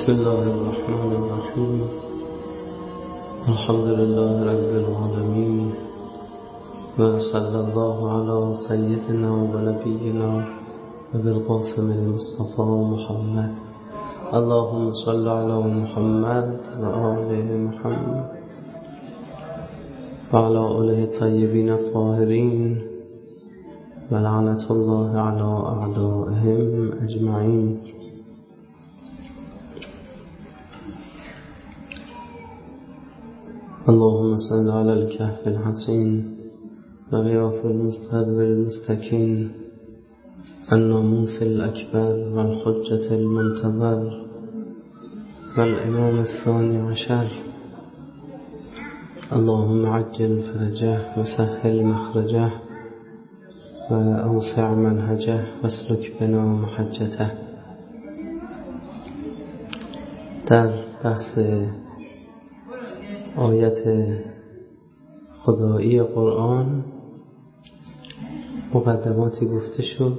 بسم الله الرحمن الرحیم. الحمد لله رب العالمین و صلی الله علی سیدنا و نبینا و بالقاسم المصطفى محمد. اللهم صل علی محمد و آل محمد و علی آله الطیبین الطاهرین و لعنت الله علی اعدائهم اجمعین. اللهم صل على الكهف الحصين وغياث المستهد المستكين الناموس الأكبر والحجة المنتظر والإمام الثاني عشر. اللهم عجل فرجه وسهل مخرجه وأوسع منهجه واسلك بنا محجته. در بحث آیت خدایی قرآن مقدماتی گفته شد.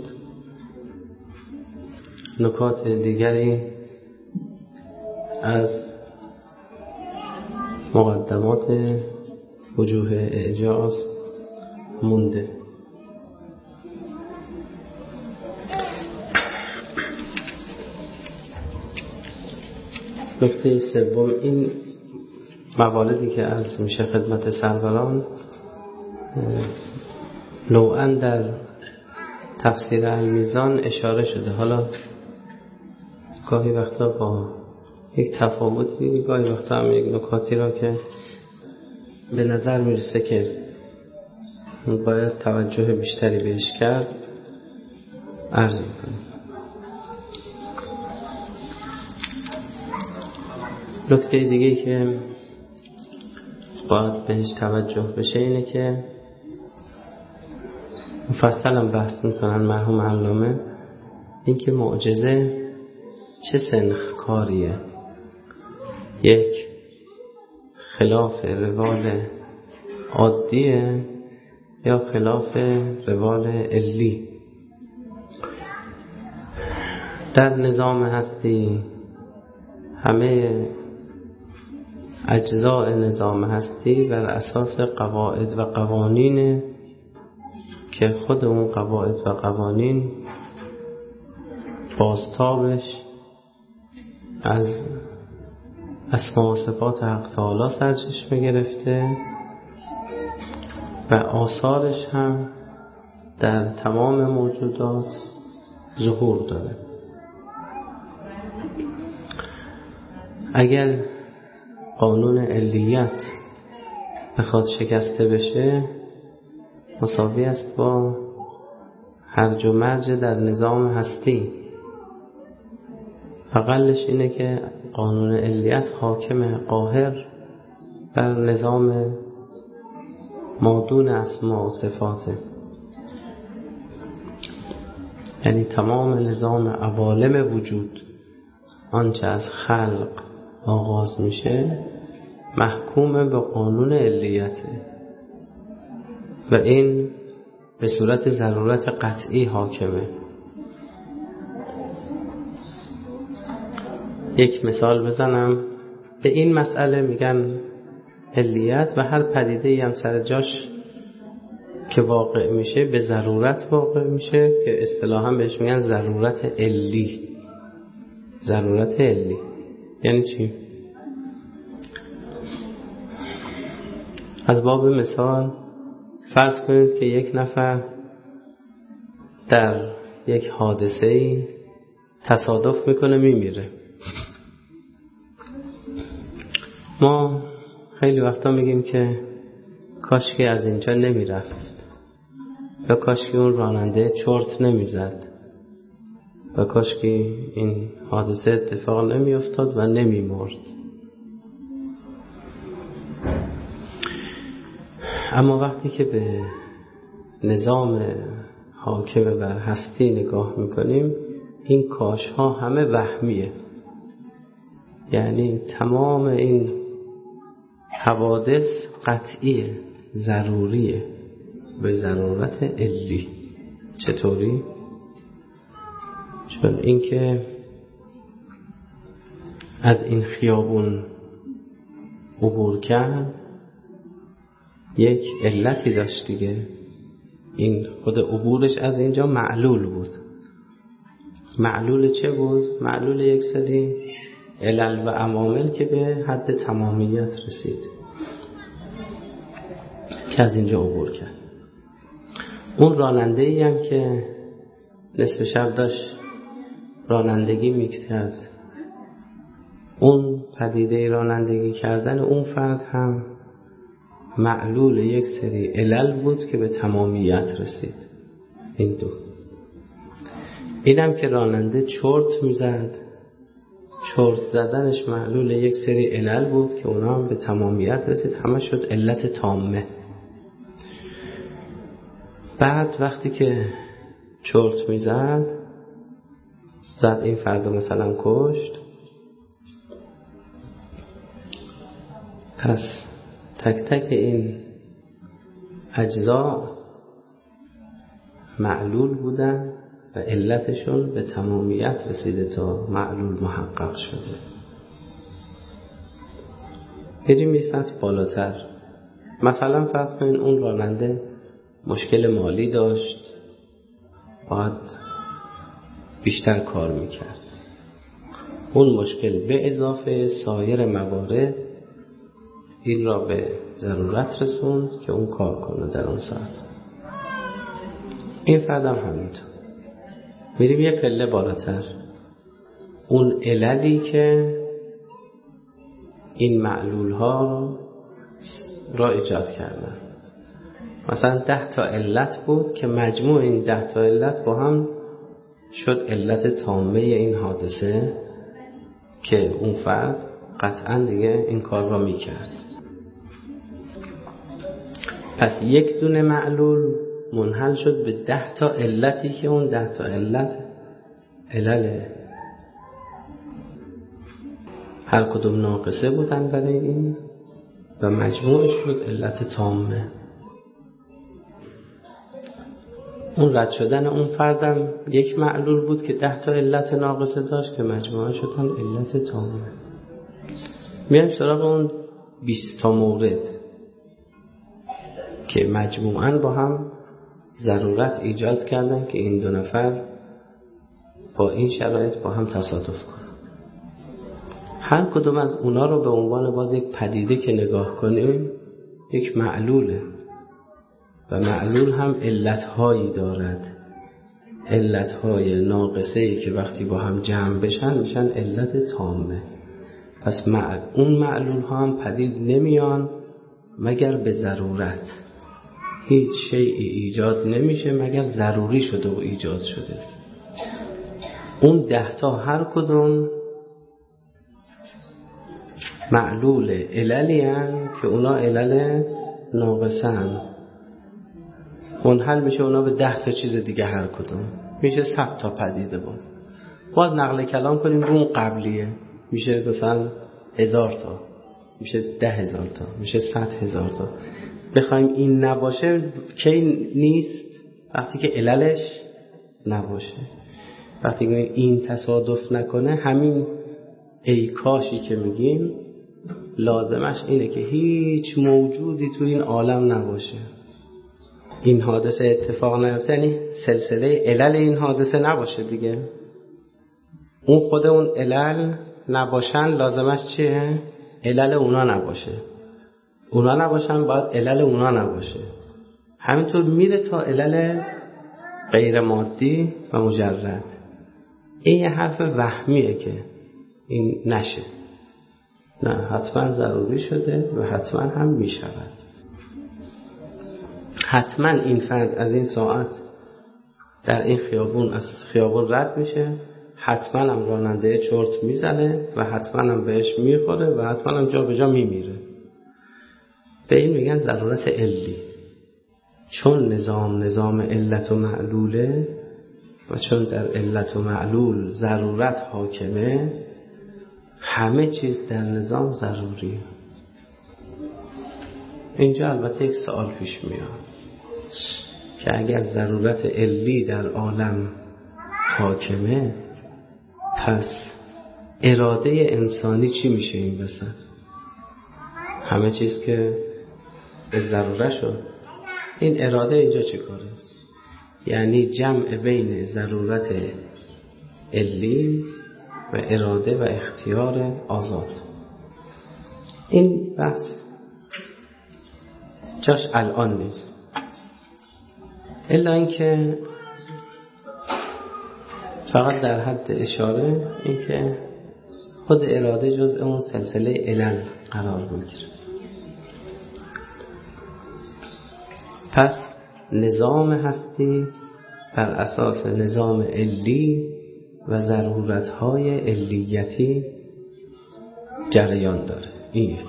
نکات دیگری از مقدمات وجوه اعجاز مونده. نکته سوم، این مواردی که عرض میشه خدمت سروران نوعاً در تفسیر المیزان اشاره شده. حالا گاهی وقتا با یک تفاوتی، گاهی وقتا هم یک نکاتی را که به نظر میرسه که باید توجه بیشتری بهش کرد عرض میکنیم. نکته دیگه که باید بهش توجه بشه اینه که مفصلا بحث میکنن مرحوم علامه، این که معجزه چه سنخ کاریه. یک، خلاف روال عادیه یا خلاف روال علی. در نظام هستی همه اجزاء نظام هستی بر اساس قواعد و قوانین که خود اون قواعد و قوانین بازتابش از اسما و صفات حق تعالی سرچشمه گرفته و آثارش هم در تمام موجودات ظهور داره. اگر قانون علیت بخواد شکسته بشه مساوی است با هرج و مرج در نظام هستی. اقلش اینه که قانون علیت حاکم قاهر بر نظام مادون اسما و صفاته. یعنی تمام نظام عوالم وجود آنچه از خلق آغاز میشه محکوم به قانون علیته و این به صورت ضرورت قطعی حاکمه. یک مثال بزنم. به این مسئله میگن علیت و هر پدیده‌ای هم سر جاش که واقع میشه به ضرورت واقع میشه که اصطلاحاً بهش میگن ضرورت علی. ضرورت علی یعنی چی؟ از باب مثال فرض کنید که یک نفر در یک حادثه‌ای تصادف میکنه میمیره. ما خیلی وقتا میگیم که کاشکی از اینجا نمیرفت و کاشکی اون راننده چرت نمیزد و کاشکی این حادثه اتفاق نمیافتاد و نمیمرد. اما وقتی که به نظام حاکم بر هستی نگاه میکنیم این کاش ها همه وهمیه. یعنی تمام این حوادث قطعیه، ضروریه، به ضرورت علی. چطوری؟ چون اینکه از این خیابون عبور کرد یک علتی داشت دیگه. این خود عبورش از اینجا معلول بود. معلول چه بود؟ معلول یک سری علل و عوامل که به حد تمامیت رسید که از اینجا عبور کرد. اون راننده‌ای هم که نصف شب داشت رانندگی میکرد، اون پدیده رانندگی کردن اون فرد هم معلول یک سری علل بود که به تمامیت رسید. این دو. اینم که راننده چرت میزد، چرت زدنش معلول یک سری علل بود که اونا هم به تمامیت رسید، همه شد علت تامه. بعد وقتی که چرت میزد، زد این فرد مثلا کشت، پس تک تک این اجزا معلول بودن و علتشون به تمامیت رسیده تا معلول محقق شده. بریم یه سطح بالاتر. مثلا فرض کنین اون راننده مشکل مالی داشت، باید بیشتر کار میکرد. اون مشکل به اضافه سایر موارد این را به ضرورت رسوند که اون کار کنه در اون ساعت. این فردم همینطور. میریم یه پله بالاتر. اون عللی که این معلول ها را ایجاد کردن، مثلا 10 تا علت بود که مجموع این 10 تا علت با هم شد علت تامه این حادثه که اون فرد قطعا دیگه این کار را میکرد. پس یک دونه معلول منحل شد به 10 تا علتی که اون 10 تا علل هر کدوم ناقصه بودن برای این و مجموعش شد علت تامه. اون رد شدن اون فردم یک معلول بود که 10 تا علت ناقصه داشت که مجموعه شدن علت تامه. میایم سراغ اون 20 تا مورد که مجموعاً با هم ضرورت ایجاد کردن که این دو نفر با این شرایط با هم تصادف کنن. هر کدوم از اونا رو به عنوان باز یک پدیده که نگاه کنیم یک معلوله و معلول هم علتهایی دارد، علتهای ناقصه‌ای که وقتی با هم جمع بشن میشن علت تامه. پس اون معلول ها هم پدید نمیان مگر به ضرورت. هیچ شیئی ایجاد نمیشه مگر ضروری شده و ایجاد شده. اون 10 تا هر کدوم معلول عللی هستند که اونا علل ناقصه هستند. منحل میشه اونا به 10 تا چیز دیگه، هر کدوم میشه 100 تا پدیده. باز نقل کلام کنیم رو اون قبلیه، میشه مثلا 1000 تا، میشه 10,000 تا، میشه 100,000 تا. بخوایم این نباشه کی نیست؟ وقتی که عللش نباشه. وقتی که این تصادف نکنه، همین ای کاشی که میگیم لازمش اینه که هیچ موجودی تو این عالم نباشه. این حادثه اتفاق نیفته، یعنی سلسله علل این حادثه نباشه دیگه. اون خود اون علل نباشن لازمش چیه؟ علل اونا نباشه. اونا نباشن باید علل اونا نباشه. همینطور میره تا علل غیر مادی و مجرد. این یه حرف وهمیه که این نشه. نه، حتما ضروری شده و حتما هم میشود. حتما این فرد از این ساعت در این خیابون از خیابون رد میشه، حتما هم راننده چرت میزنه و حتما هم بهش میخوره و حتما هم جا به جا میمیره. به این میگن ضرورت علی. چون نظام علت و معلوله و چون در علت و معلول ضرورت حاکمه، همه چیز در نظام ضروریه. اینجا البته یک سوال پیش میاد که اگر ضرورت علی در عالم حاکمه، پس اراده انسانی چی میشه این وسط؟ همه چیز که به ضروره شد. این اراده اینجا چه کاره است؟ یعنی جمع بین ضرورت علی و اراده و اختیار آزاد. این بحث جاش الان نیست، الا اینکه فقط در حد اشاره اینکه خود اراده جزء اون سلسله علل قرار میگیره. پس نظام هستی بر اساس نظام علی و ضرورت‌های علیتی جریان داره. این یک.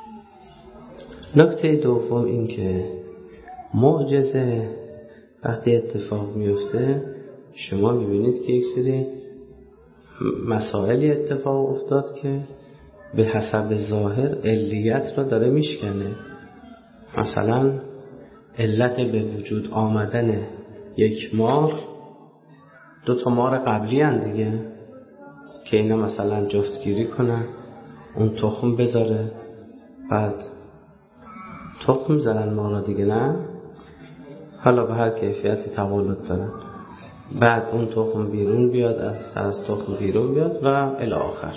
نکته دوم این که معجزه وقتی اتفاق میفته شما میبینید که یک سری مسائلی اتفاق افتاد که به حسب ظاهر علیت را داره میشکنه. مثلا علت به وجود آمدن یک مار 2 مار قبلی هن دیگه که اینا مثلا جفتگیری کنن، اون تخم بذاره، بعد تخم زنن مارا دیگه، نه حالا به هر کیفیتی تولد دارن، بعد اون تخم بیرون بیاد، از تخم بیرون بیاد و الی آخر.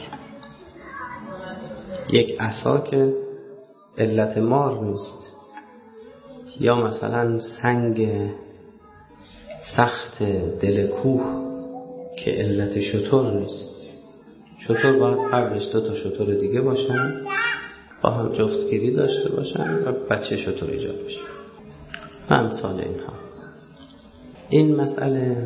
یک عصا که علت مار نیست، یا مثلا سنگ سخت دل کوه که علت شتر نیست. شتر باید قبلش 2 شتر دیگه باشن، با هم جفتگیری داشته باشن و بچه شتر ایجاد بشه و امثال اینها. این مسئله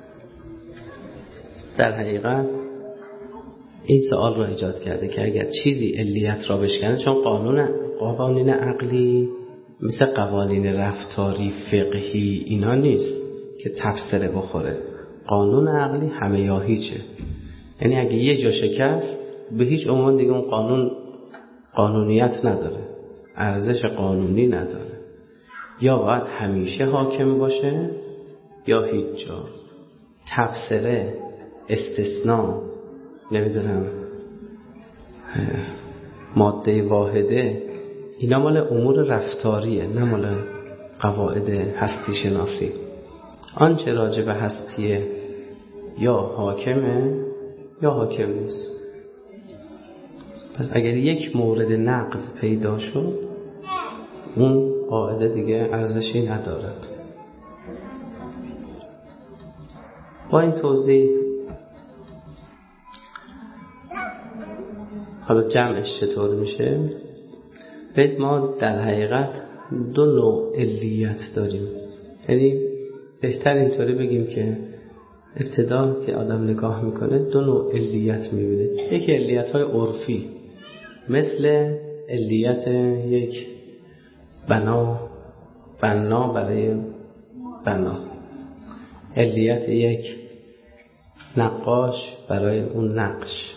در حقیقت این سوال را ایجاد کرده که اگر چیزی علیت را بشکنه، چون قوانین عقلی مثل قوانین رفتاری قهی اینا نیست که تفسیره بخوره. قانون عقلی همه یا هیچه. یعنی اگه یه جا شکست به هیچ عنوان دیگه اون قانون قانونیت نداره، ارزش قانونی نداره. یا باید همیشه حاکم باشه یا هیچ جا. تفسیره، استثناء، نمیدونم ماده واحده، اینا مال امور رفتاریه، نه مال قواعد هستی شناسی. آنچه راجع به هستیه یا حاکمه یا حاکم نیست. پس اگر یک مورد نقض پیدا شد اون قاعده دیگه ارزشی ندارد. با این توضیح حالا جمعش چطور میشه؟ ببینید ما در حقیقت 2 نوع علیت داریم. یعنی بهتر اینطوری بگیم که ابتدا که آدم نگاه میکنه 2 نوع علیت میبینه. یکی علیت های عرفی، مثل علیت یک بنا برای بنا، علیت یک نقاش برای اون نقش.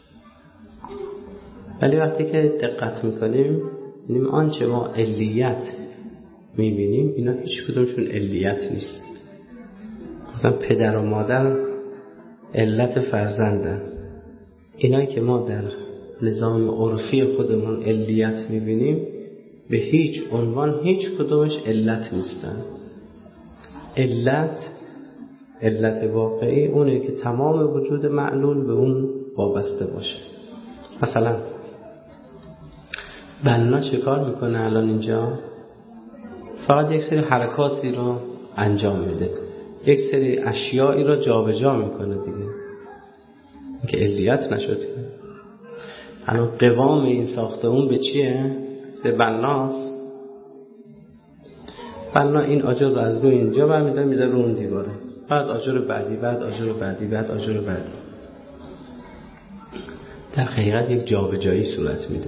ولی وقتی که دقت میکنیم ببینیم آنچه ما علیت میبینیم اینا هیچ کدومشون علیت نیست. مثلا پدر و مادر علت فرزندن. اینایی که ما در نظام عرفی خودمون علیت میبینیم به هیچ عنوان هیچ کدومش علت نیستن. علت واقعی اونه که تمام وجود معلول به اون وابسته باشه. مثلا بنا چه کار میکنه الان اینجا؟ فقط یک سری حرکاتی رو انجام میده، یک سری اشیایی رو جابجا میکنه دیگه، این که علیت نشد. الان قوام این ساختمون به چیه؟ به بناست. بنا این آجر رو از رو اینجا برمی‌داره میذاره رو اون دیواره، بعد آجر بعدی، بعد آجر بعدی، بعد آجر بعدی. در حقیقت یک جابجایی صورت میده.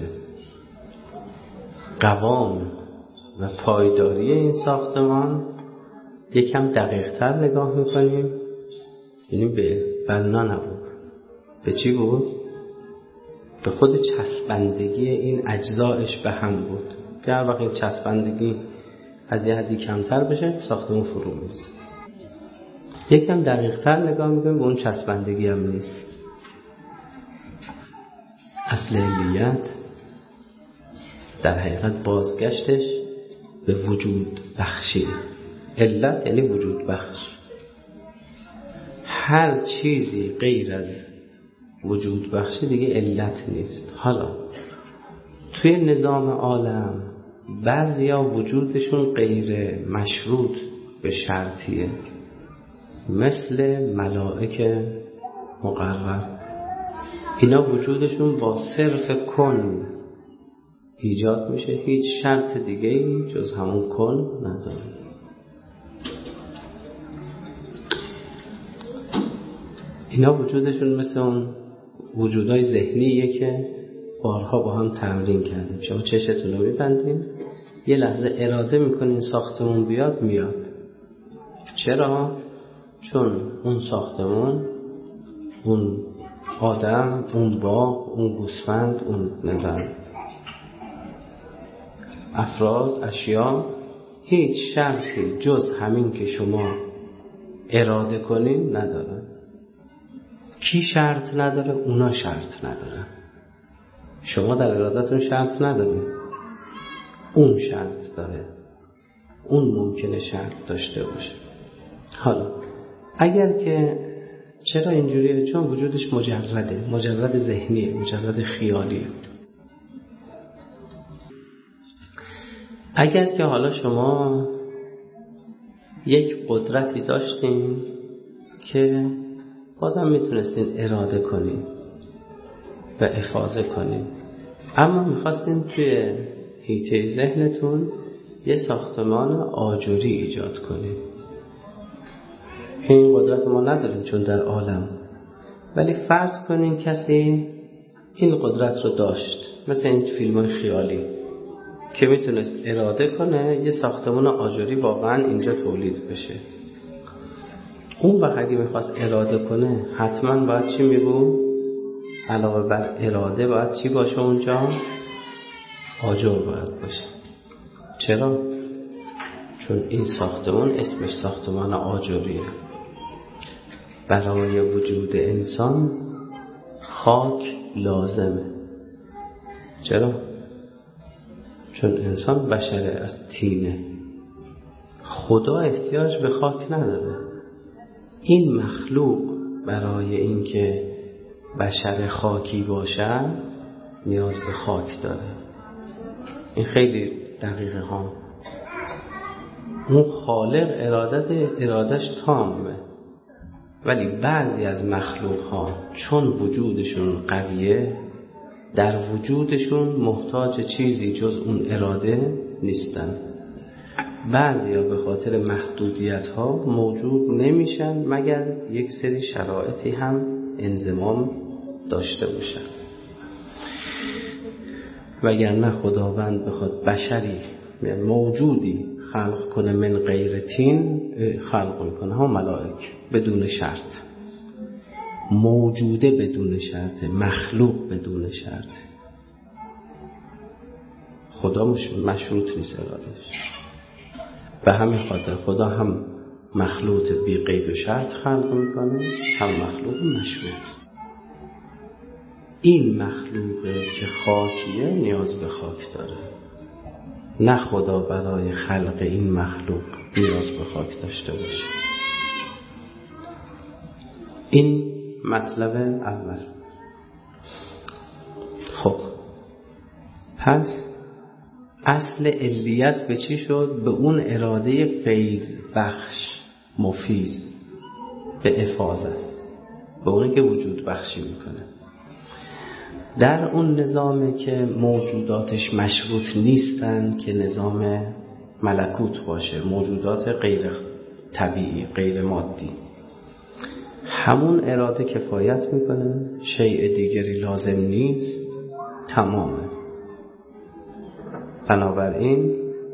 قوام و پایداری این ساختمان یکم دقیق‌تر نگاه میکنیم، یعنی به بنا نبود، به چی بود؟ به خود چسبندگی این اجزایش به هم بود که هر وقت این چسبندگی از یه حدی کمتر بشه ساختمون فرو میرسه. یکم دقیق‌تر نگاه میکنیم به اون چسبندگی هم نیست. اصل علیت در حقیقت بازگشتش به وجود بخشی. علت یعنی وجود بخش. هر چیزی غیر از وجود بخشی دیگه علت نیست. حالا توی نظام عالم بعضیا وجودشون غیر مشروط به شرطیه، مثل ملائکه مقرب. اینا وجودشون با صرف کن ایجاد میشه، هیچ شرط دیگه‌ای جز همون کن نداره. اینا وجودشون مثل اون وجودهای ذهنیه که بارها با هم تمرین کردیم. شما چشتون رو میبندین، یه لحظه اراده میکنین ساختمون بیاد، میاد. چرا؟ چون اون ساختمون، اون آدم، اون باغ، اون گوسفند، اون نظر افراد، اشیا، هیچ شرطی جز همین که شما اراده کنین ندارن. کی شرط نداره؟ اونا شرط ندارن. شما در ارادتون شرط ندارین، اون شرط داره. اون ممکنه شرط داشته باشه. حالا اگر که چرا اینجوریه؟ چون وجودش مجرده، مجرد ذهنیه، مجرد خیالیه. اگر که حالا شما یک قدرتی داشتین که بازم میتونستین اراده کنین و افاضه کنین، اما میخواستین توی حیطه ذهنتون یه ساختمان آجری ایجاد کنین. این قدرت ما نداریم چون در عالم، ولی فرض کنین کسی این قدرت رو داشت، مثل این فیلم‌های خیالی که میتونست اراده کنه یه ساختمان آجری واقعا اینجا تولید بشه. اون وقت اگه میخواست اراده کنه حتما باید چی میگو؟ علاوه بر اراده باید چی باشه اونجا؟ آجر باید باشه. چرا؟ چون این ساختمان اسمش ساختمان آجریه. برای وجود انسان خاک لازمه. چرا؟ چون انسان بشره، از طینه. خدا احتیاج به خاک نداره. این مخلوق برای اینکه بشر خاکی باشه نیاز به خاک داره. این خیلی دقیقه ها. اون خالق ارادش تامه، ولی بعضی از مخلوق ها چون وجودشون قویه، در وجودشون محتاج چیزی جز اون اراده نیستن. بعضیا به خاطر محدودیت ها موجود نمیشن مگر یک سری شرایطی هم انضمام داشته باشن. وگرنه خداوند بخواد بشری موجودی خلق کنه من غیر طین، خلق میکنه ها ملائک بدون شرط، موجوده بدون شرط، مخلوق بدون شرط. خدا مشروط نیست ارادش. به همین خاطر خدا هم مخلوط بی قید و شرط خلق میکنه، هم مخلوط مشروط. این مخلوقه که خاکیه نیاز به خاک داره، نه خدا برای خلق این مخلوق نیاز به خاک داشته باشه. این مطلب اول. خب پس اصل علیت به چی شد؟ به اون اراده فیض بخش، مفیض، به افاضه است، به اونی که وجود بخشی میکنه. در اون نظامی که موجوداتش مشروط نیستن، که نظام ملکوت باشه، موجودات غیر طبیعی، غیر مادی، همون اراده کفایت میکنه، شیء دیگری لازم نیست، تمامه. بنابراین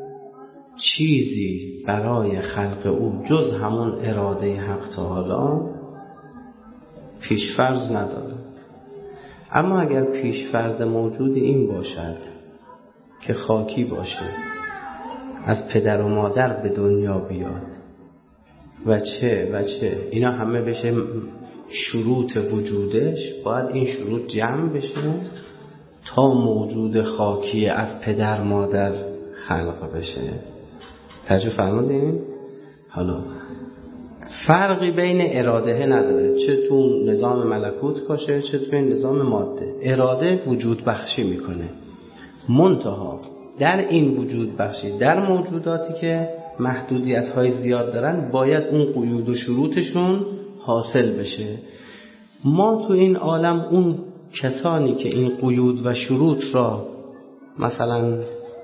چیزی برای خلق او جز همون اراده حق تعالی پیشفرض نداره. اما اگر پیشفرض موجود این باشد که خاکی باشه، از پدر و مادر به دنیا بیاد و چه اینا همه بشه شروط وجودش، باید این شروط جمع بشه تا موجود خاکی از پدر مادر خلق بشه. توجه فرمودین؟ حالا فرقی بین اراده نداره، چه تو نظام ملکوت باشه چه تو نظام ماده. اراده وجود بخشی میکنه، منتها در این وجود بخشی در موجوداتی که محدودیت های زیاد دارن باید اون قیود و شروطشون حاصل بشه. ما تو این عالم اون کسانی که این قیود و شروط را مثلا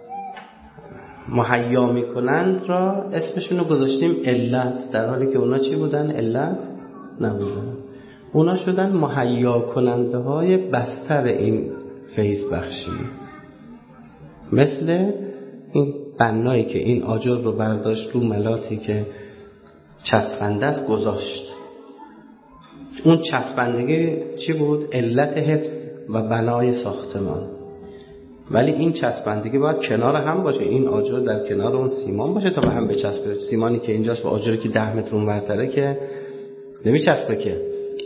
مهیا میکنند را اسمشون رو گذاشتیم علت، در حالی که اونا چی بودن؟ علت نبودن، اونا شدن مهیا کننده های بستر این فیض بخشی. مثل این بنایی که این آجر رو برداشت رو ملاتی که چسبنده است گذاشت، اون چسبندگی چی بود؟ علت حفظ و بنای ساختمان. ولی این چسبندگی باید کنار هم باشه، این آجر در کنار اون سیمان باشه تا به هم بچسبه. سیمانی که اینجاست با آجری که 10 متر اونورتره که نمیچسبه که.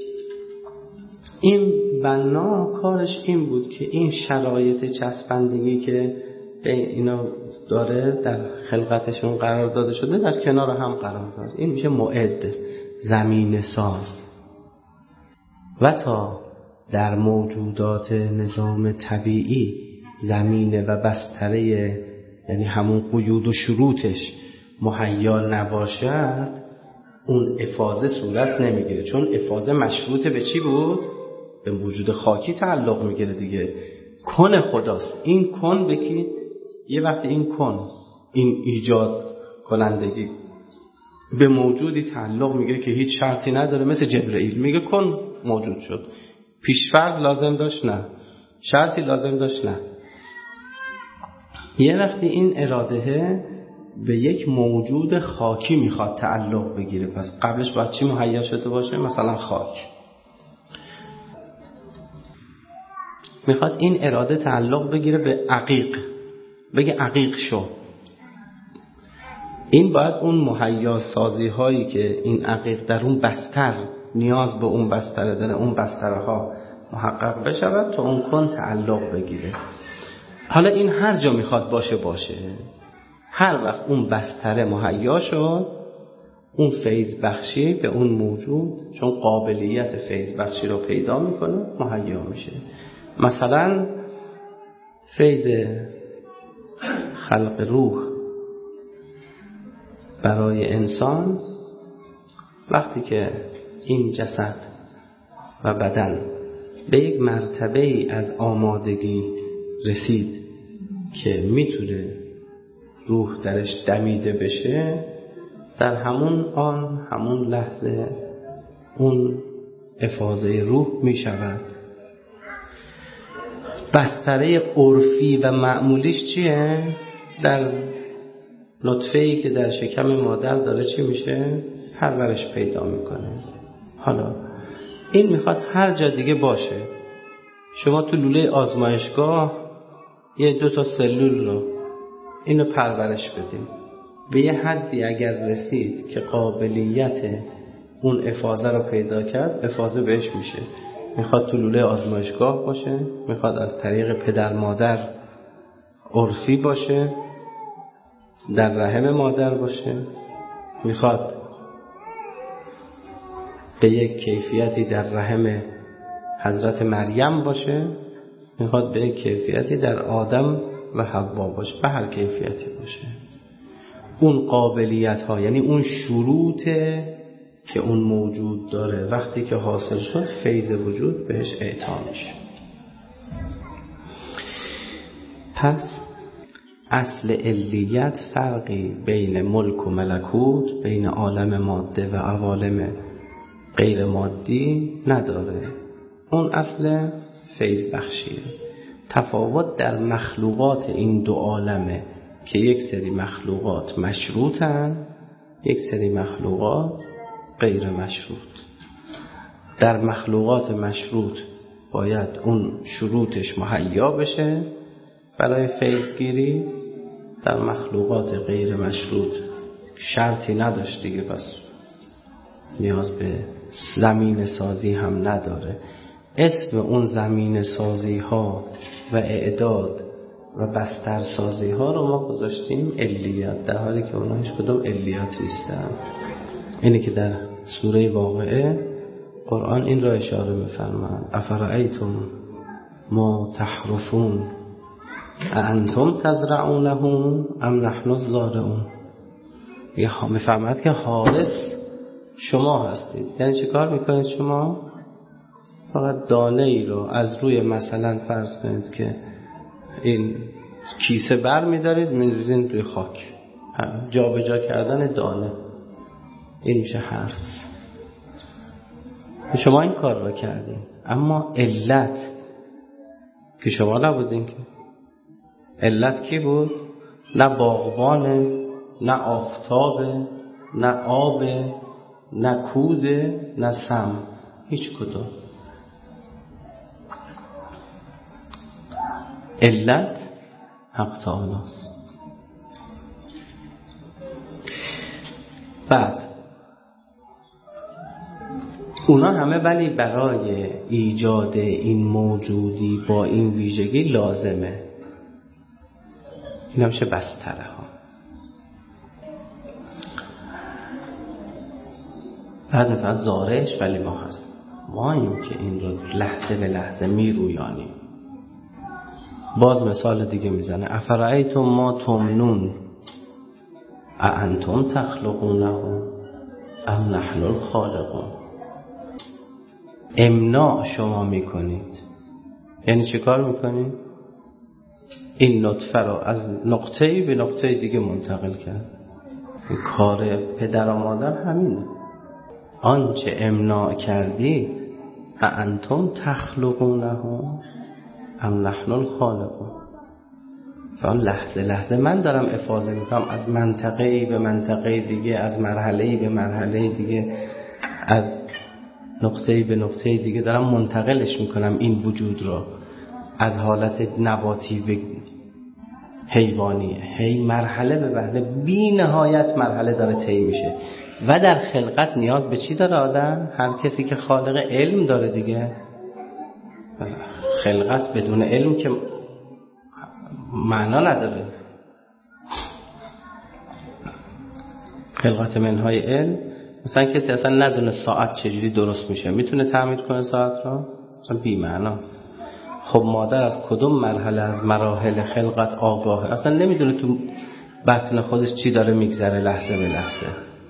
این بنا کارش این بود که این شرایط چسبندگی که اینا داره در خلقتشون قرار داده شده در کنار هم قرار داد. این میشه معد، زمین ساز. و تا در موجودات نظام طبیعی زمینه و بستره، یعنی همون قیود و شروطش مهیا نباشد، اون افاضه صورت نمیگیره. چون افاضه مشروط به چی بود؟ به وجود خاکی تعلق میگیره دیگه. کن خداست. این کن بکی یه وقتی این کن، این ایجاد کنندگی به موجودی تعلق میگیره که هیچ شرطی نداره، مثل جبرئیل میگه کن موجود شد. پیش‌فرض لازم داشت؟ نه. شرطی لازم داشت؟ نه. یه وقتی این اراده به یک موجود خاکی میخواد تعلق بگیره، پس قبلش باید چی مهیا شده باشه؟ مثلا خاک. میخواد این اراده تعلق بگیره به عقیق، بگه عقیق شو. این باید اون مهیا سازی هایی که این عقیق در اون بستر نیاز به اون بستره داره، اون بسترها محقق بشود تا اون کن تعلق بگیره. حالا این هر جا میخواد باشه. هر وقت اون بستره مهیا شد، اون فیض بخشی به اون موجود، چون قابلیت فیض بخشی رو پیدا میکنه، مهیا میشه. مثلا فیض خلق روح برای انسان وقتی که این جسد و بدن به یک مرتبه ای از آمادگی رسید که میتونه روح درش دمیده بشه، در همون لحظه اون افاضه روح میشود. بستره عرفی و معمولیش چیه؟ در نطفه‌ای که در شکم مادر داره چی میشه؟ پرورش پیدا میکنه. حالا این میخواد هر جا دیگه باشه. شما تو لوله آزمایشگاه 1-2 تا سلول رو اینو پرورش بدیم، به یه حدی اگر رسید که قابلیت اون افاضه رو پیدا کرد، افاضه بهش میشه. میخواد تو لوله آزمایشگاه باشه، میخواد از طریق پدر مادر عرفی باشه، در رحم مادر باشه، میخواد به یک کیفیتی در رحم حضرت مریم باشه، میخواد به یک کیفیتی در آدم و حوا باشه، به هر کیفیتی باشه. اون قابلیت ها، یعنی اون شروط که اون موجود داره، وقتی که حاصل شد فیض وجود بهش اعطا میشه. پس اصل علیت فرقی بین ملک و ملکوت، بین عالم ماده و عوالم غیر مادی نداره. اون اصل فیض بخشیه. تفاوت در مخلوقات این دو عالمه که یک سری مخلوقات مشروطن، یک سری مخلوقات غیر مشروط. در مخلوقات مشروط باید اون شروطش مهیا بشه برای فیض گیری، در مخلوقات غیر مشروط شرطی نداشت دیگه، پس نیاز به زمین سازی هم نداره. اسم اون زمین سازی ها و اعداد و بسترسازی ها رو ما گذاشتیم علیات، در حالی که اونها هیچ کدوم علیات نیستن. اینه که در سوره واقعه قرآن این را اشاره می‌فرماید: افرأیتم ما تحرثون اانتم تزرعونه ام نحن الزارعون. می‌فرماید که حارس شما هستید. یعنی چه کار میکنید شما؟ فقط دانه ای رو از روی مثلا فرض کنید که این کیسه بر می‌دارید می‌ریزید روی خاک، جا به جا کردن دانه، این میشه حرث. شما این کار را کردین، اما علت که شما نبودین. که علت کی بود؟ نه باغبانه، نه آفتابه، نه آبه، نه کوده، نه سم، هیچ کدوم. علت حق تعالی است. بعد اونا همه ولی برای ایجاد این موجودی با این ویژگی لازمه. این همشه بستره ها. بعد نفعت زارش ولی ما هست، ما این که این رو لحظه به لحظه می رویانیم. باز مثال دیگه میزنه: افرأیتم ما تمنون اانتم تخلقونه ام نحن الخالقون. امناع شما میکنید، یعنی چه کار میکنید؟ این نطفه رو از نقطه‌ای به نقطه دیگه منتقل کرد. این کار پدر و مادر همینه. آنچه امناع کردید اانتم تخلقونه ام نحن الخالقون. فان لحظه لحظه من دارم افاضه میکنم از منطقه‌ای به منطقه دیگه، از مرحله‌ای به مرحله دیگه، از نقطه‌ای به نقطه دیگه دارم منتقلش میکنم این وجود رو از حالت نباتی به حیوانی. هی مرحله به مرحله بی نهایت مرحله داره طی میشه. و در خلقت نیاز به چی داره آدم؟ هر کسی که خالق علم داره دیگه. خلقت بدون علم که معنا نداره. خلقت منهای علم. مثلا کسی اصلا ندونه ساعت چجوری درست میشه، میتونه تعمیر کنه ساعت رو؟ اصلا بی معنا. خب مادر از کدوم مرحله از مراحل خلقت آگاهه؟ اصلا نمیدونه تو بطن خودش چی داره میگذره لحظه به لحظه.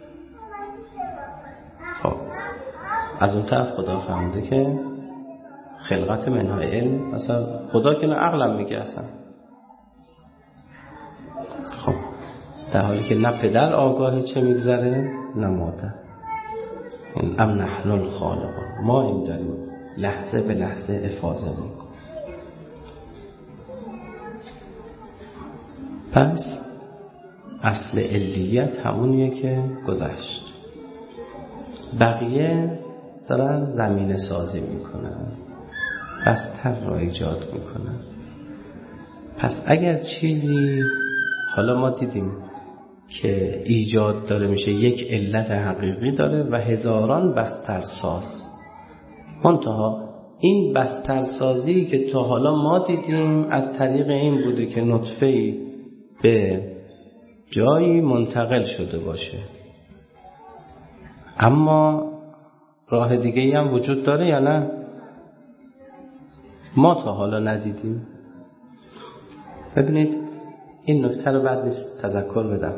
خب از اون طرف خدا فهمده که خلقت منهای علم، مثلا خدا که نه عقلم میگه اصلا. خب در حالی که نه پدر آگاهه چه میگذره نه مادر. این ام نحن الخالقون، ما این داریم لحظه به لحظه افاضه میکنیم. پس اصل علیت همونیه که گذشت. بقیه دارن زمینه سازی میکنن، بستر را ایجاد میکنن. پس اگر چیزی حالا ما دیدیم که ایجاد داره میشه، یک علت حقیقی داره و هزاران بسترساز. منتها این بسترسازی که تا حالا ما دیدیم از طریق این بوده که نطفه‌ای به جایی منتقل شده باشه. اما راه دیگه‌ای هم وجود داره یا نه؟ ما تا حالا ندیدیم. ببینید این نکته رو بعد نیست تذکر بدم.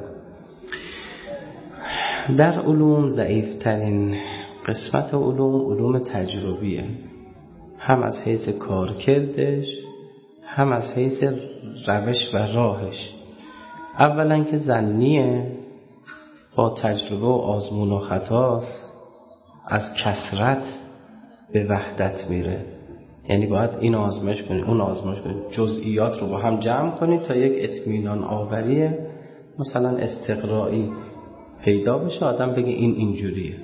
در علوم ضعیف‌ترین قسمت علوم تجربیه، هم از حیث کارکردش هم از حیث روش و راهش. اولا که ظنیه، با تجربه و آزمون و خطاست، از کثرت به وحدت میره. یعنی باید این آزمایش کنید اون آزمایش کنید، جزئیات رو با هم جمع کنید تا یک اطمینان آوری مثلا استقرایی پیدا بشه، آدم بگه این اینجوریه.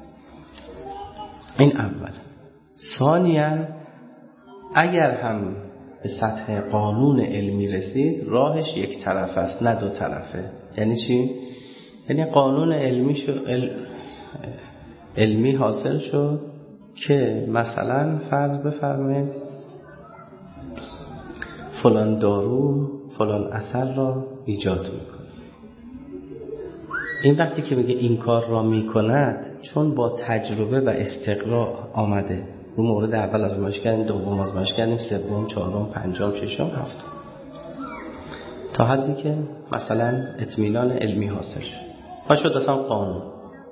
این اول. ثانیاً اگر هم به سطح قانون علمی رسید، راهش یک طرف است نه دو طرفه. یعنی چی؟ یعنی قانون علمی حاصل شد که مثلا فرض بفرمایید فلان دارو فلان اثر را ایجاد میکنه. این وقتی که میگه این کار را میکند، چون با تجربه و استقرا آمده. اون مورد اول آزمایش کردیم، دوم آزمایش کردیم، سوم، چهارم، پنجم، ششم، هفتم، تا حدی که مثلا اطمینان علمی حاصل شد و شد اصلا قانون.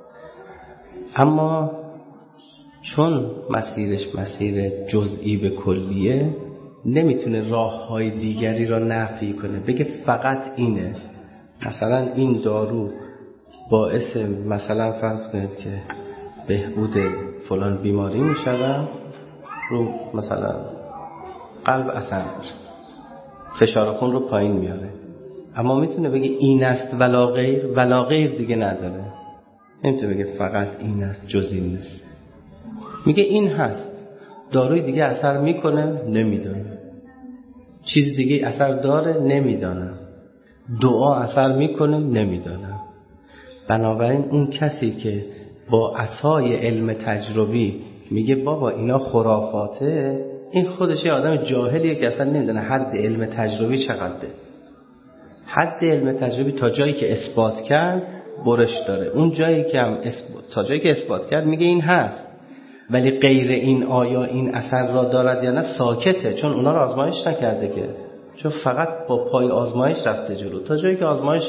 اما چون مسیرش مسیر جزئی به کلیه، نمیتونه راه‌های دیگری را نفی کنه، بگه فقط اینه. مثلا این دارو باعث مثلا فرض کنید که بهبود فلان بیماری میشود، رو مثلا قلب اثر داره، فشار خون رو پایین میاره، اما میتونه بگه این است ولا غیر، ولا غیر دیگه نداره. نمیتونه بگه فقط این است جز این نیست. میگه این هست. داروی دیگه اثر میکنه؟ نمیدونه. چیز دیگه اثر داره؟ نمیدانم. دعا اثر میکنه؟ نمیدانم. بنابراین اون کسی که با عصای علم تجربی میگه بابا اینا خرافاته، این خودش یه آدم جاهلیه که اصلا نمیدونه حد علم تجربی چقدره. حد علم تجربی تا جایی که اثبات کرد برش داره، اون جایی که هم تا جایی که اثبات کرد میگه این هست، ولی غیر این آیا این اثر را دارد یا نه ساکته، چون اونا رو آزمایش نکرده که، چون فقط با پای آزمایش رفته جلو. تا جایی که آزمایش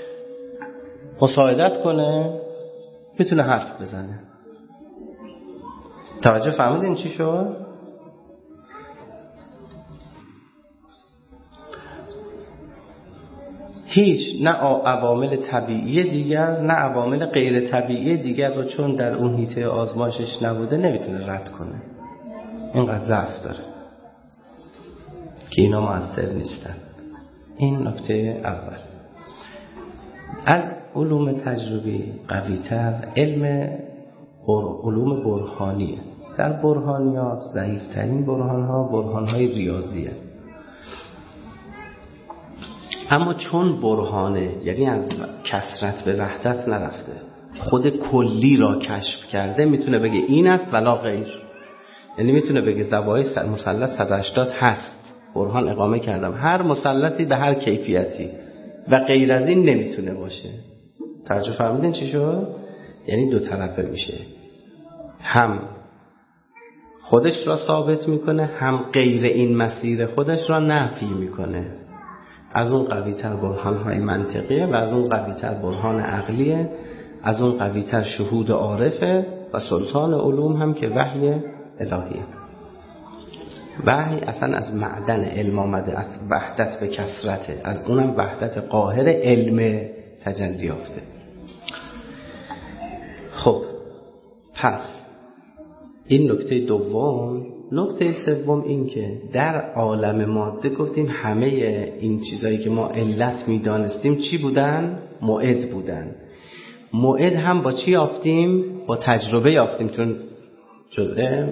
مساعدت کنه میتونه حرف بزنه. توجه فهمیدین چی شد؟ هیچ، نه عوامل طبیعی دیگر نه عوامل غیر طبیعی دیگر رو چون در اون حیطه آزمایشش نبوده نمیتونه رد کنه. اینقدر ضعف داره که اینا مؤثر نیستن. این نکته اول. از علوم تجربی قوی‌تر علوم برهانیه. در برهانیات ضعیف‌ترین برهان‌ها برهان‌های ریاضیه. اما چون برهانه، یعنی از کثرت به وحدت نرفته، خود کلی را کشف کرده، میتونه بگه این است ولا غیر. یعنی میتونه بگه زوایای مثلث 180 هست، برهان اقامه کردم، هر مثلثی به هر کیفیتی، و غیر از این نمیتونه باشه. توجه فرمودین چی شد؟ یعنی دو طرفه میشه، هم خودش را ثابت میکنه، هم غیر این مسیر خودش را نفی میکنه. از اون قوی‌تر برهان‌های منطقیه و از اون قوی‌تر برهان عقلیه، از اون قوی‌تر شهود عارفه و سلطان علوم هم که وحی الهیه. وحی اصلا از معدن علم آمده، از وحدت به کثرته، از اونم وحدت قاهر علم تجلی یافته. خب پس این نکته دوم. نکته سوم این که در عالم ماده گفتیم همه این چیزایی که ما علت میدانستیم چی بودن؟ موعد بودن. موعد هم با چی یافتیم؟ با تجربه یافتیم، چون جزء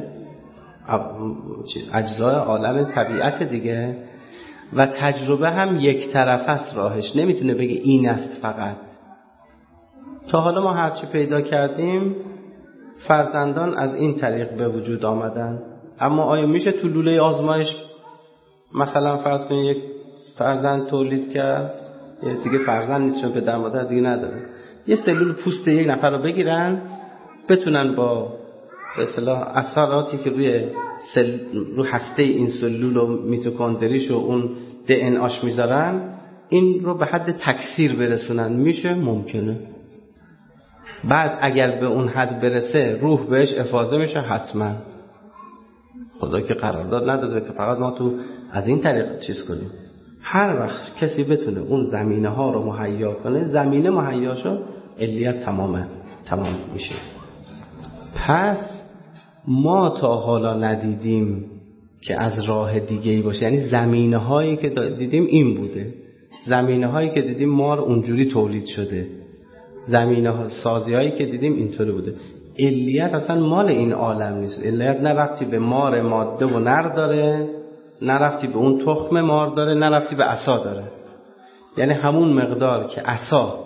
اجزای عالم طبیعت دیگه. و تجربه هم یک طرف است، راهش نمیتونه بگه این است فقط. تا حالا ما هرچی پیدا کردیم فرزندان از این طریق به وجود آمدن، اما آیا میشه تو لوله آزمایش مثلا فرض کنید یک فرزند تولید کرد، یا دیگه فرزند نیست چون پدر مادر دیگه نداره، یه سلول پوست یک نفر رو بگیرن بتونن با به اصطلاح اثراتی که روی هسته این سلول و میتوکندریش و اون دی ان آش میذارن این رو به حد تکثیر برسونن؟ میشه؟ ممکنه. بعد اگر به اون حد برسه روح بهش افاضه میشه؟ حتما. خدا که قرارداد نداده که فقط ما تو از این طریق چیز کنیم. هر وقت کسی بتونه اون زمینه ها رو مهیا کنه، زمینه مهیا شد، علیت تمام میشه. پس ما تا حالا ندیدیم که از راه دیگه‌ای باشه، یعنی زمینه هایی که دیدیم این بوده، زمینه هایی که دیدیم مار اونجوری تولید شده، زمینه ها سازی هایی که دیدیم اینطوری بوده. علیت اصلا مال این عالم نیست. علیت نه ربطی به مار ماده و نر داره، نه ربطی به اون تخم مار داره، نه ربطی به عصا داره. یعنی همون مقدار که عصا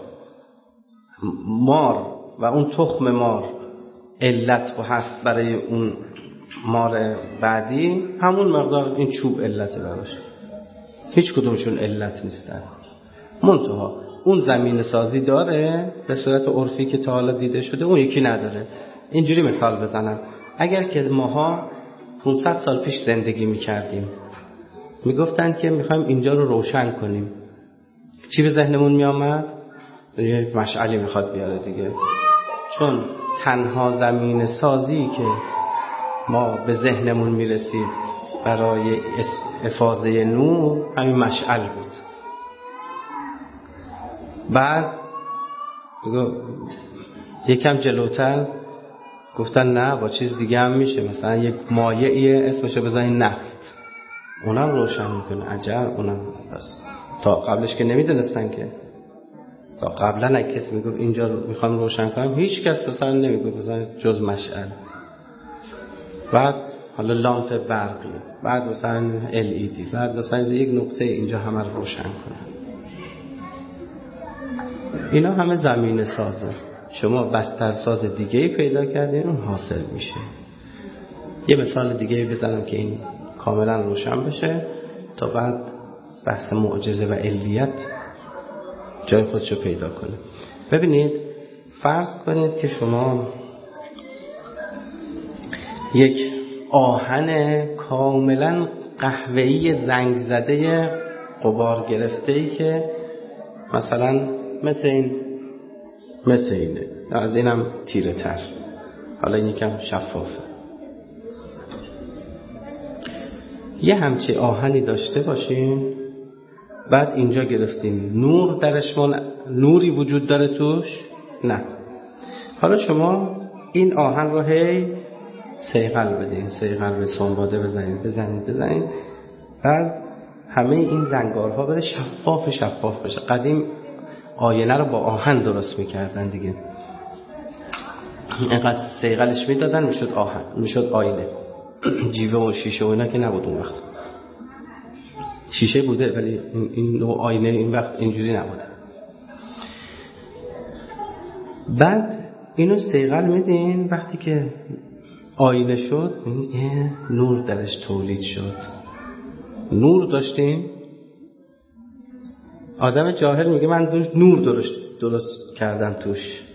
مار و اون تخم مار علت هست برای اون مار بعدی، همون مقدار این چوب علت براش. هیچ کدومشون علت نیستن. منتها اون زمین سازی داره به صورت عرفی که تا حالا دیده شده، اون یکی نداره. اینجوری مثال بزنم، اگر که ماها 500 سال پیش زندگی میکردیم، میگفتن که میخوایم اینجا رو روشن کنیم، چی به ذهنمون میامد؟ یه مشعلی میخواد بیاره دیگه. چون تنها زمین سازی که ما به ذهنمون میرسید برای افاضه نور همین مشعل بود. بعد یکم جلوتر گفتن نه با چیز دیگه هم میشه، مثلا یک مایعیه اسمشو بزنین نفت، اونم روشن میکنه. عجب، اونم بس. تا قبلش که نمیدونستن که، تا قبلا اگه کسی میگفت اینجا رو میخوام روشن کنم، هیچ کس مثلا نمیگفت مثلا جز مشعل. بعد حالا لامپ برقی، بعد مثلا LED، بعد مثلا یک نقطه اینجا همه رو روشن کنه. اینا همه زمین سازه. شما بسترساز دیگه‌ای پیدا کردین، اون حاصل میشه. یه مثال دیگه بزنم که این کاملا روشن بشه تا بعد بحث معجزه و علیت جای خودشو پیدا کنه. ببینید، فرض کنید که شما یک آهن کاملا قهوه‌ای زنگ زده غبار گرفته‌ای که مثلا مثل اینه، از اینم تیره تر، حالا این یکم شفافه، یه همچی آهنی داشته باشیم، بعد اینجا گرفتیم نور درش، نوری وجود داره توش؟ نه. حالا شما این آهن رو هی صیقل بدین، صیقل به سنباده بزنید، بعد همه این زنگارها بره شفاف بشه. قدیم آینه رو با آهن درست میکردن دیگه، اینقدر صیقلش میدادن میشد آهن، میشد آینه. جیوه و شیشه و اینا که نبود اون وقت، شیشه بوده ولی این نوع آینه این وقت اینجوری نبوده. بعد اینو صیقل میدین، وقتی که آینه شد نور درش تولید شد. نور داشتیم، آدم جاهل میگه من نور درست کردم توش،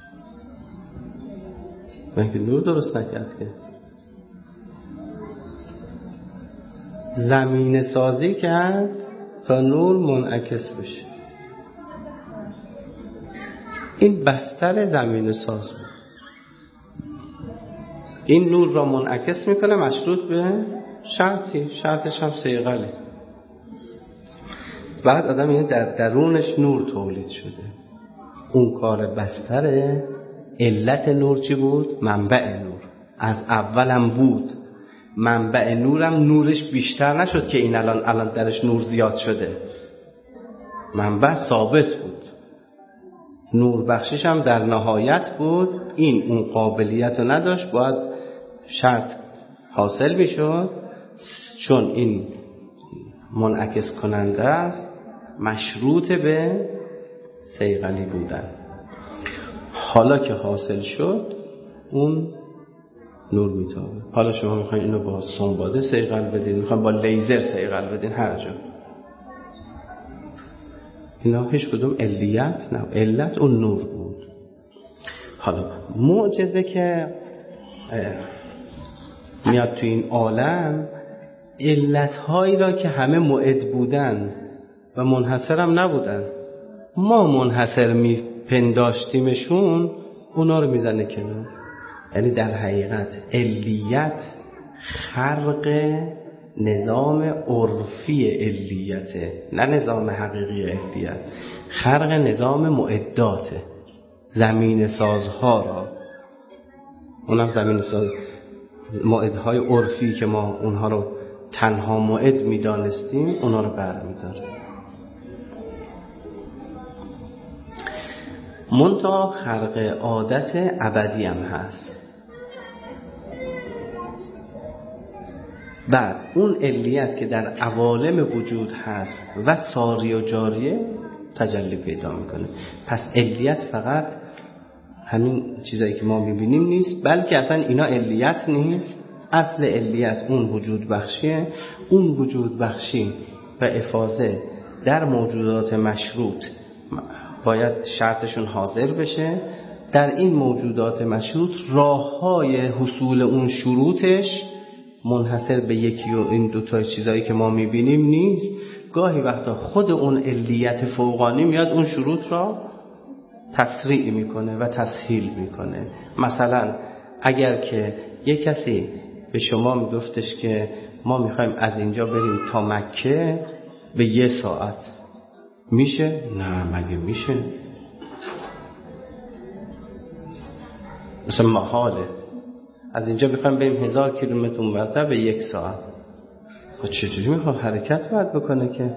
من که نور درست نکرد که، زمین سازی کرد تا نور منعکس بشه. این بستر زمین ساز بود. این نور را منعکس میکنه مشروط به شرطی، شرطش هم صیقله. بعد آدم اینه در درونش نور تولید شده. اون کار بستره. علت نور چی بود؟ منبع نور از اولم بود. منبع نورم نورش بیشتر نشد که این الان درش نور زیاد شده. منبع ثابت بود. نور بخشش هم در نهایت بود. این اون قابلیت رو نداشت، باید شرط حاصل میشد. چون این منعکس کننده است، مشروط به صیقلی بودن. حالا که حاصل شد اون نور میتابه. حالا شما میخواین اینو با سنباده صیقل بدین، میخواین با لیزر صیقل بدین، هر جا. اینا هیچ کدوم علیت نه، علت اون نور بود. حالا معجزه که میاد تو این عالم، علتهایی را که همه معد بودن و منحصر هم نبودن، ما منحصر میپنداشتیمشون، اونا رو میزنه کنار. یعنی در حقیقت علیت خرق نظام عرفی علیته، نه نظام حقیقی علیت. خرق نظام معداته، زمین سازها را. اونم زمین ساز معدهای عرفی که ما اونها رو تنها معد میدانستیم، اونا رو برمیداره. منتها خرق عادت ابدی هم هست. بعد اون علیت که در عوالم وجود هست و ساری و جاریه تجلی پیدا میکنه. پس علیت فقط همین چیزایی که ما میبینیم نیست، بلکه اصلا اینا علیت نیست. اصل علیت اون وجود بخشیه. اون وجود بخشی و افاضه در موجودات مشروط باید شرطشون حاضر بشه. در این موجودات مشروط راه‌های حصول اون شروطش منحصر به یکی و این دوتا چیزایی که ما میبینیم نیست. گاهی وقتا خود اون علیت فوقانی میاد اون شروط را تسریع میکنه و تسهیل میکنه. مثلا اگر که یک کسی به شما میگفتش که ما میخوایم از اینجا بریم تا مکه به 1 ساعت، میشه؟ نه مگه میشه؟ مثلا محاله. از اینجا بخوایم بریم 1000 کیلومتر اونورتر به 1 ساعت. خب چجوری میخوام حرکت باید بکنه که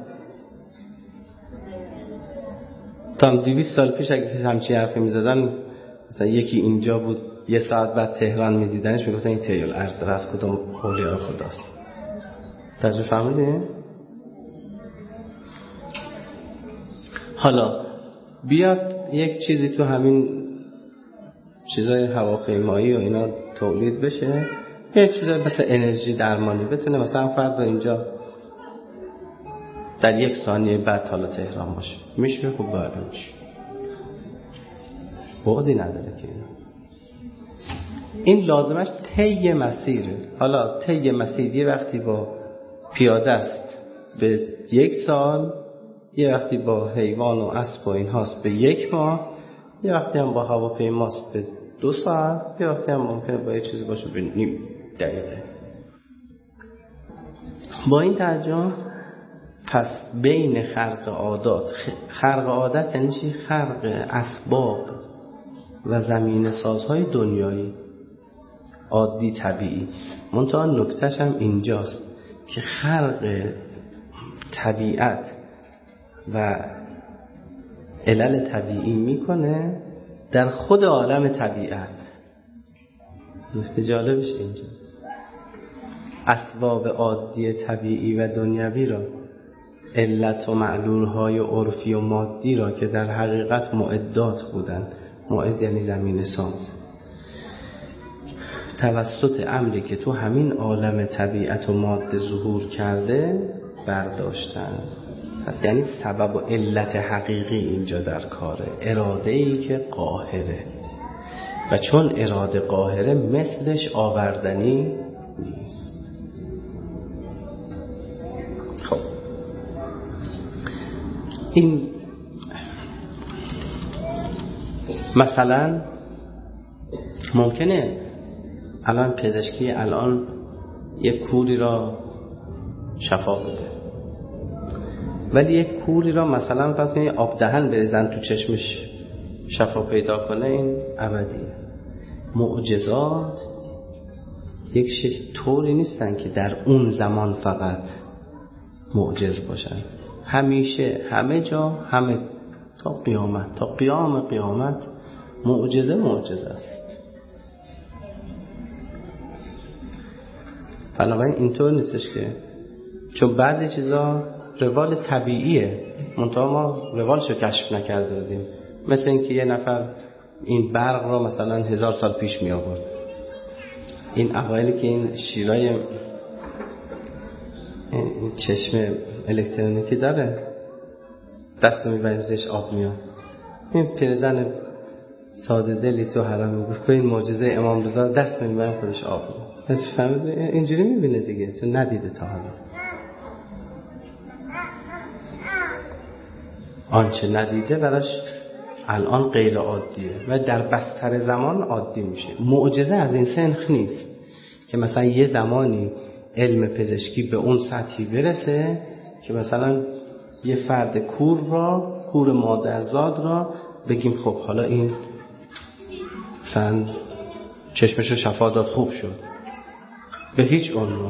تا 200 سال پیش اگه همچین حرفی میزدن، مثلا یکی اینجا بود 1 ساعت بعد تهران میدیدنش میگفتن این تیل ارز در از کدوم اولیاء خداست. تجربه فهمیدین؟ حالا بیاد یک چیزی تو همین چیزای هواپیمایی و اینا تولید بشه، یه چیزای مثل انرژی درمانی بتونه مثلا فرد اینجا در 1 ثانیه بعد حالا تهران باشه. میشه؟ خب باید میشه. بعدی نداره که این لازمش طی مسیره. حالا طی مسیر یه وقتی با پیاده است به 1 سال، یه وقتی با حیوان و اسب و این هاست به 1 ماه، یه وقتی هم با هواپیماست به 2 ساعت، یه وقتی هم ممکنه با یه چیزی باشه به نیم دقیقه. با این ترجمه پس بین خرق عادات، خرق عادت یعنی چی؟ خرق اسباب و زمین سازهای دنیایی عادی طبیعی. منتها نکتهش هم اینجاست که خرق طبیعت و علل طبیعی میکنه در خود عالم طبیعت. نکته جالبش اینجاست. اسباب عادی طبیعی و دنیوی را، علت و معلولهای عرفی و مادی را که در حقیقت معدات بودند، معد یعنی زمین ساز، توسط امری که تو همین عالم طبیعت و ماده ظهور کرده برداشتن. پس یعنی سبب و علت حقیقی اینجا در کاره، اراده‌ای که قاهره، و چون اراده قاهره مثلش آوردنی نیست. خب این مثلا ممکنه الان پزشکی الان یک کوری را شفا بده، ولی یک کوری را مثلا پس کنید آب دهن بریزن تو چشمش شفا پیدا کنه، این ابدیه. معجزات یک طوری نیستن که در اون زمان فقط معجز باشن، همیشه همه جا، همه تا قیامت، تا قیامت معجزه است. بنابراین اینطور نیستش که چون بعضی چیزا روال طبیعیه منتها ما روالشو کشف نکرده بودیم. مثل اینکه یه نفر این برق را مثلا 1000 سال پیش می آورد. این اوایلی که این شیرای این چشم الکترونیکی داره، دست میبریم زیرش آب میاد. این پیرزن ساده دلی تو حرم میگفت این معجزه امام رضا، دست میبریم خودش آب میاد. فهمید اینجوری میبینه دیگه، چون ندیده تا حالا. آنچه ندیده براش الان غیر عادیه و در بستر زمان عادی میشه. معجزه از این سنخ نیست که مثلا یه زمانی علم پزشکی به اون سطحی برسه که مثلا یه فرد کور مادرزاد را بگیم خب حالا این مثلا چشمشو شفا داد، خوب شد. به هیچ عنوان.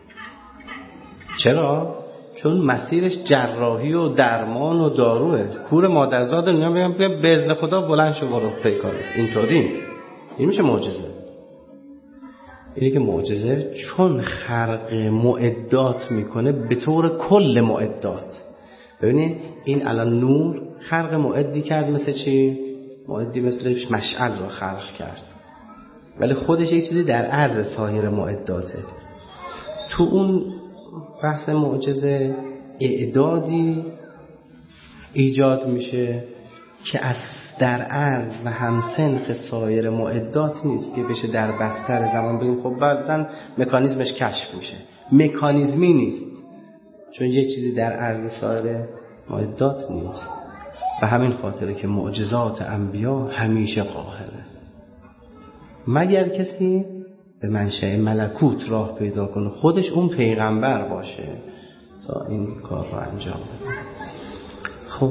چرا؟ چون مسیرش جراحی و درمان و داروه. کور مادرزاد رو بگم به اذن خدا بلند شو برو پیکاره. اینطوری این میشه معجزه. اینی که معجزه چون خرق معدات میکنه به طور کل معدات. ببینید این الان نور خرق معدی کرد، مثل چی؟ معدی مثل مشعل رو خلق کرد، ولی خودش یک چیزی در عرض سایر معداته. تو اون بحث معجزه اعدادی ایجاد میشه که از در عرض و همسنخ سایر معدات نیست که بشه در بستر زمان بگیم خب بعداً مکانیزمش کشف میشه. مکانیزمی نیست، چون یه چیزی در عرض سایر معدات نیست. و همین خاطره که معجزات انبیا همیشه قاهره، مگر کسی به منشأ ملکوت راه پیدا کنه، خودش اون پیغمبر باشه تا این کار رو انجام بده. خب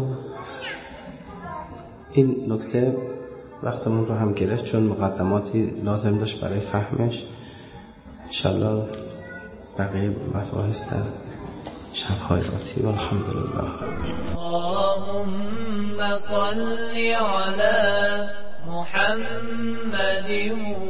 این نکته وقتمون رو هم گرفت، چون مقدماتی لازم داشت برای فهمش. انشالله بقیه مباحث در شب‌های آتی. والحمدلله. اللهم صل على محمد